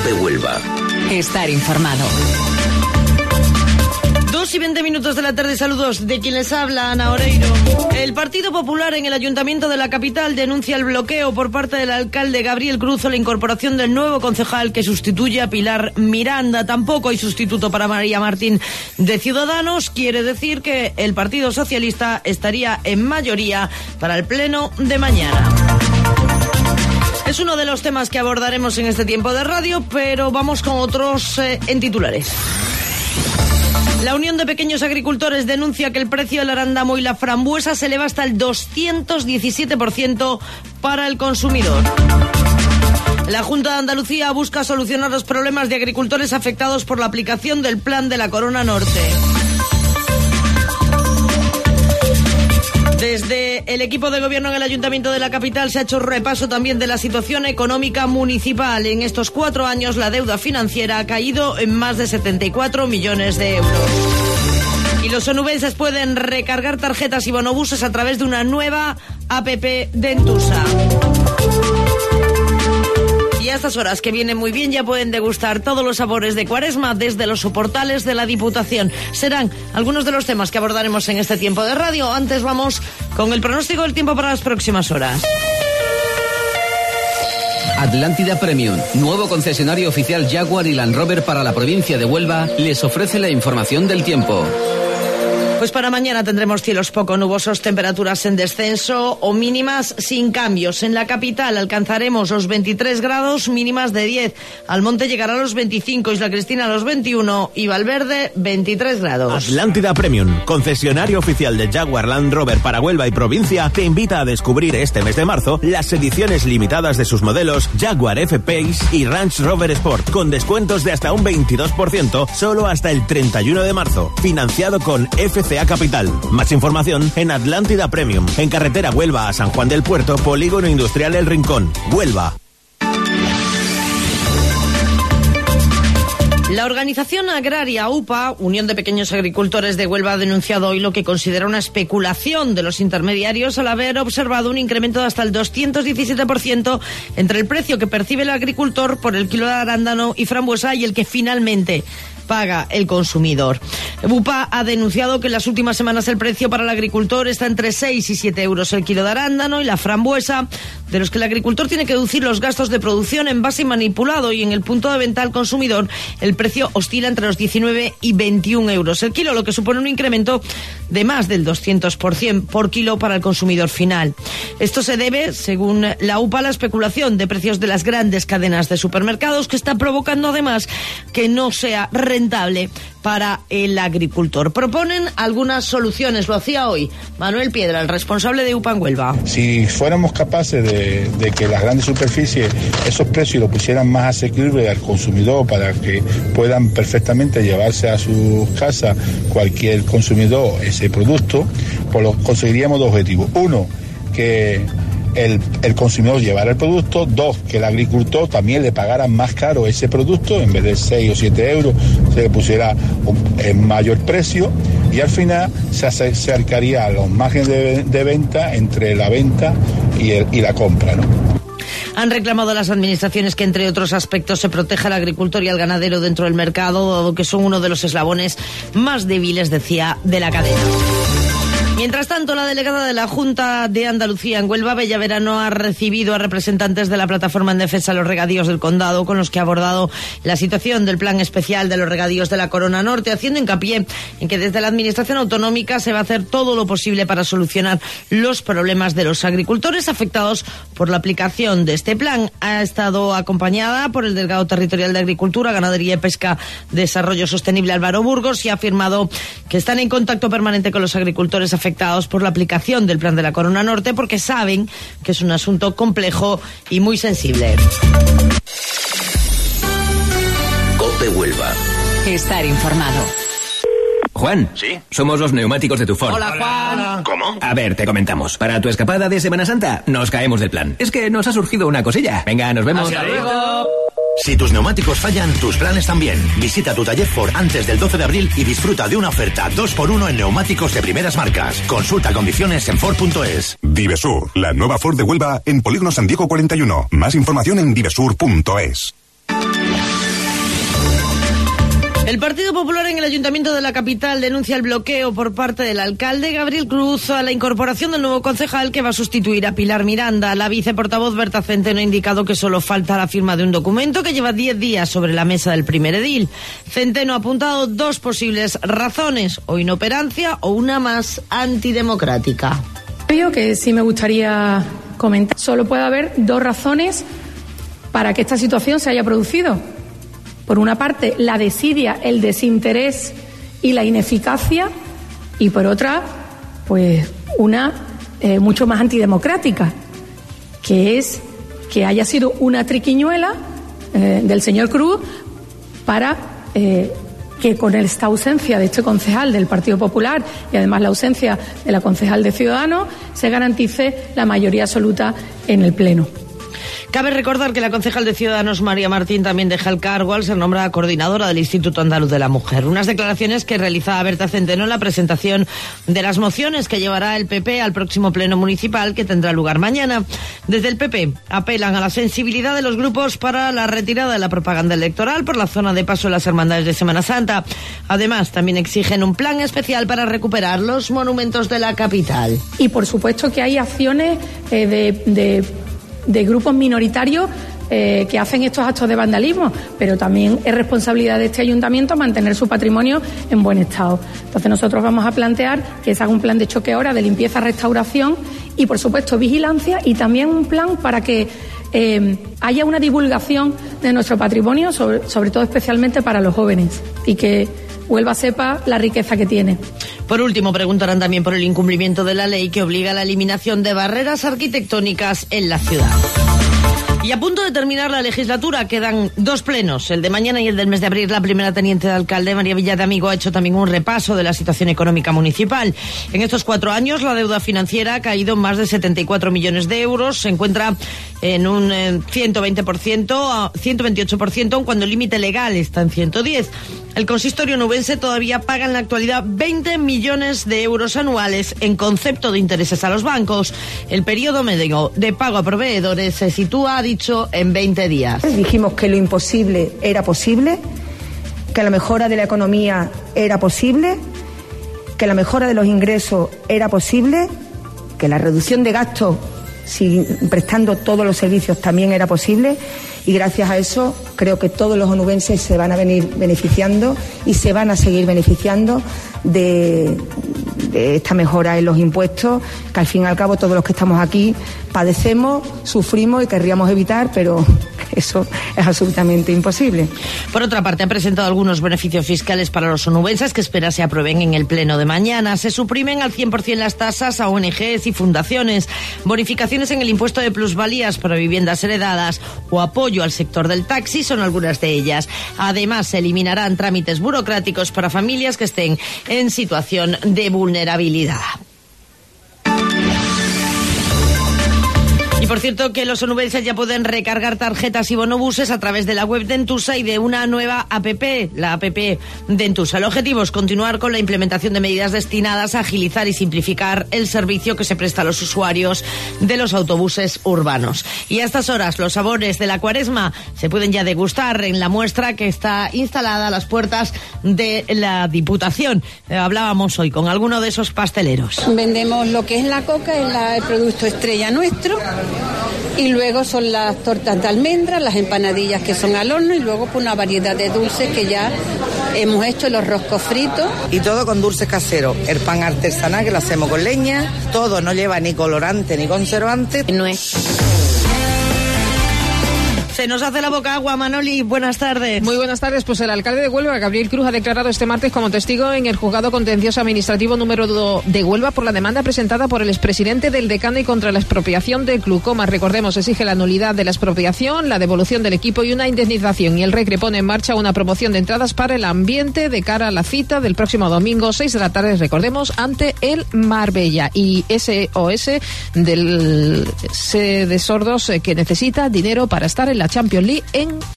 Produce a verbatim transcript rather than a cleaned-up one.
COPE Huelva. Estar informado. Dos y veinte minutos de la tarde, saludos de quien les habla, Ana Oreiro. El Partido Popular en el Ayuntamiento de la capital denuncia el bloqueo por parte del alcalde Gabriel Cruz a la incorporación del nuevo concejal que sustituye a Pilar Miranda. Tampoco hay sustituto para María Martín de Ciudadanos. Quiere decir que el Partido Socialista estaría en mayoría para el pleno de mañana. Es uno de los temas que abordaremos en este tiempo de radio, pero vamos con otros eh, en titulares. La Unión de Pequeños Agricultores denuncia que el precio del arándano y la frambuesa se eleva hasta el doscientos diecisiete por ciento para el consumidor. La Junta de Andalucía busca solucionar los problemas de agricultores afectados por la aplicación del Plan de la Corona Norte. Desde el equipo de gobierno en el Ayuntamiento de la capital se ha hecho repaso también de la situación económica municipal. En estos cuatro años la deuda financiera ha caído en más de setenta y cuatro millones de euros. Y los onubenses pueden recargar tarjetas y bonobuses a través de una nueva app de Entusa. Y a estas horas, que vienen muy bien, ya pueden degustar todos los sabores de Cuaresma desde los soportales de la Diputación. Serán algunos de los temas que abordaremos en este tiempo de radio. Antes vamos con el pronóstico del tiempo para las próximas horas. Atlántida Premium, nuevo concesionario oficial Jaguar y Land Rover para la provincia de Huelva, les ofrece la información del tiempo. Pues para mañana tendremos cielos poco nubosos, temperaturas en descenso o mínimas sin cambios. En la capital alcanzaremos los veintitrés grados, mínimas de diez. Almonte llegará a los veinticinco, Isla Cristina a los veintiuno y Valverde veintitrés grados. Atlántida Premium, concesionario oficial de Jaguar Land Rover para Huelva y provincia, te invita a descubrir este mes de marzo las ediciones limitadas de sus modelos Jaguar F-Pace y Range Rover Sport, con descuentos de hasta un veintidós por ciento solo hasta el treinta y uno de marzo. Financiado con F C A Capital. Más información en Atlántida Premium, en carretera Huelva a San Juan del Puerto, Polígono Industrial El Rincón, Huelva. La organización agraria U P A, Unión de Pequeños Agricultores de Huelva, ha denunciado hoy lo que considera una especulación de los intermediarios al haber observado un incremento de hasta el doscientos diecisiete por ciento entre el precio que percibe el agricultor por el kilo de arándano y frambuesa y el que finalmente paga el consumidor. U P A ha denunciado que en las últimas semanas el precio para el agricultor está entre seis y siete euros el kilo de arándano y la frambuesa, de los que el agricultor tiene que deducir los gastos de producción, envase y manipulado, y en el punto de venta al consumidor el precio oscila entre los diecinueve y veintiún euros el kilo, lo que supone un incremento de más del doscientos por ciento por kilo para el consumidor final. Esto se debe, según la U P A, a la especulación de precios de las grandes cadenas de supermercados, que está provocando además que no sea rentable para el agricultor. Proponen algunas soluciones, lo hacía hoy Manuel Piedra, el responsable de U P A en Huelva. Si fuéramos capaces de, de que las grandes superficies esos precios lo pusieran más asequible al consumidor para que puedan perfectamente llevarse a sus casas cualquier consumidor ese producto, pues lo conseguiríamos dos objetivos. Uno, que El, el consumidor llevara el producto. Dos, que el agricultor también le pagara más caro ese producto, en vez de seis o siete euros se le pusiera un, en mayor precio, y al final se acercaría a los márgenes de, de venta entre la venta y, el, y la compra, ¿no? Han reclamado a las administraciones que, entre otros aspectos, se proteja al agricultor y al ganadero dentro del mercado, dado que son uno de los eslabones más débiles, decía, de la cadena. Mientras tanto, la delegada de la Junta de Andalucía en Huelva, Bella Verano, ha recibido a representantes de la Plataforma en Defensa de los Regadíos del Condado, con los que ha abordado la situación del Plan Especial de los Regadíos de la Corona Norte, haciendo hincapié en que desde la Administración Autonómica se va a hacer todo lo posible para solucionar los problemas de los agricultores afectados por la aplicación de este plan. Ha estado acompañada por el delegado territorial de Agricultura, Ganadería y Pesca, Desarrollo Sostenible, Álvaro Burgos, y ha afirmado que están en contacto permanente con los agricultores afectados afectados por la aplicación del Plan de la Corona Norte, porque saben que es un asunto complejo y muy sensible. COPE Huelva. Estar informado. Juan. ¿Sí? Somos los neumáticos de tu Ford. Hola, Juan. ¿Cómo? A ver, te comentamos. Para tu escapada de Semana Santa, nos caemos del plan. Es que nos ha surgido una cosilla. Venga, nos vemos. Hasta luego. Si tus neumáticos fallan, tus planes también. Visita tu taller Ford antes del doce de abril y disfruta de una oferta dos por uno en neumáticos de primeras marcas. Consulta condiciones en Ford punto es. Divesur, la nueva Ford de Huelva en Polígono San Diego cuarenta y uno. Más información en divesur punto es. El Partido Popular en el Ayuntamiento de la capital denuncia el bloqueo por parte del alcalde Gabriel Cruz a la incorporación del nuevo concejal que va a sustituir a Pilar Miranda. La viceportavoz Berta Centeno ha indicado que solo falta la firma de un documento que lleva diez días sobre la mesa del primer edil. Centeno ha apuntado dos posibles razones, o inoperancia o una más antidemocrática. Creo que sí me gustaría comentar. Solo puede haber dos razones para que esta situación se haya producido. Por una parte, la desidia, el desinterés y la ineficacia, y por otra, pues una eh, mucho más antidemocrática, que es que haya sido una triquiñuela eh, del señor Cruz para eh, que con esta ausencia de este concejal del Partido Popular y además la ausencia de la concejal de Ciudadanos se garantice la mayoría absoluta en el Pleno. Cabe recordar que la concejal de Ciudadanos, María Martín, también deja el cargo al ser nombrada coordinadora del Instituto Andaluz de la Mujer. Unas declaraciones que realizaba Berta Centeno en la presentación de las mociones que llevará el P P al próximo pleno municipal que tendrá lugar mañana. Desde el P P apelan a la sensibilidad de los grupos para la retirada de la propaganda electoral por la zona de paso de las hermandades de Semana Santa. Además, también exigen un plan especial para recuperar los monumentos de la capital. Y por supuesto que hay acciones eh, de... de de grupos minoritarios eh, que hacen estos actos de vandalismo, pero también es responsabilidad de este ayuntamiento mantener su patrimonio en buen estado. Entonces nosotros vamos a plantear que se haga un plan de choque ahora de limpieza, restauración y, por supuesto, vigilancia, y también un plan para que eh, haya una divulgación de nuestro patrimonio, sobre, sobre todo especialmente para los jóvenes, y que Huelva sepa la riqueza que tiene. Por último, preguntarán también por el incumplimiento de la ley que obliga a la eliminación de barreras arquitectónicas en la ciudad. Y a punto de terminar la legislatura, quedan dos plenos, el de mañana y el del mes de abril. La primera teniente de alcalde, María Villadamigo, ha hecho también un repaso de la situación económica municipal. En estos cuatro años, la deuda financiera ha caído en más de setenta y cuatro millones de euros, se encuentra en un ciento veinte por ciento, ciento veintiocho por ciento, cuando el límite legal está en ciento diez. El consistorio nubense todavía paga en la actualidad veinte millones de euros anuales en concepto de intereses a los bancos. El periodo medio de pago a proveedores se sitúa, ha dicho, en veinte días. Dijimos que lo imposible era posible, que la mejora de la economía era posible, que la mejora de los ingresos era posible, que la reducción de gastos, si prestando todos los servicios, también era posible, y gracias a eso creo que todos los onubenses se van a venir beneficiando y se van a seguir beneficiando de, de esta mejora en los impuestos, que al fin y al cabo todos los que estamos aquí padecemos, sufrimos y querríamos evitar, pero eso es absolutamente imposible. Por otra parte, ha presentado algunos beneficios fiscales para los onubenses que espera se aprueben en el pleno de mañana. Se suprimen al cien por ciento las tasas a O N Ges y fundaciones, bonificaciones en el impuesto de plusvalías para viviendas heredadas o apoyo al sector del taxi son algunas de ellas. Además, se eliminarán trámites burocráticos para familias que estén en situación de vulnerabilidad. Y por cierto que los onubenses ya pueden recargar tarjetas y bonobuses a través de la web de Entusa y de una nueva app, la app de Entusa. El objetivo es continuar con la implementación de medidas destinadas a agilizar y simplificar el servicio que se presta a los usuarios de los autobuses urbanos. Y a estas horas los sabores de la Cuaresma se pueden ya degustar en la muestra que está instalada a las puertas de la Diputación. Eh, hablábamos hoy con alguno de esos pasteleros. Vendemos lo que es la coca, es la, el producto estrella nuestro. Y luego son las tortas de almendra, las empanadillas que son al horno y luego pues una variedad de dulces que ya hemos hecho, los roscos fritos. Y todo con dulces caseros, el pan artesanal que lo hacemos con leña, todo no lleva ni colorante ni conservante. No es... Se nos hace la boca agua, Manoli. Buenas tardes. Muy buenas tardes. Pues el alcalde de Huelva, Gabriel Cruz, ha declarado este martes como testigo en el juzgado contencioso administrativo número dos de Huelva por la demanda presentada por el expresidente del Decano y contra la expropiación del Clucoma. Recordemos, exige la nulidad de la expropiación, la devolución del equipo y una indemnización. Y el Recre pone en marcha una promoción de entradas para el ambiente de cara a la cita del próximo domingo, seis de la tarde, recordemos, ante el Marbella. Y S O S del C de Sordos, que necesita dinero para estar en la Champions League en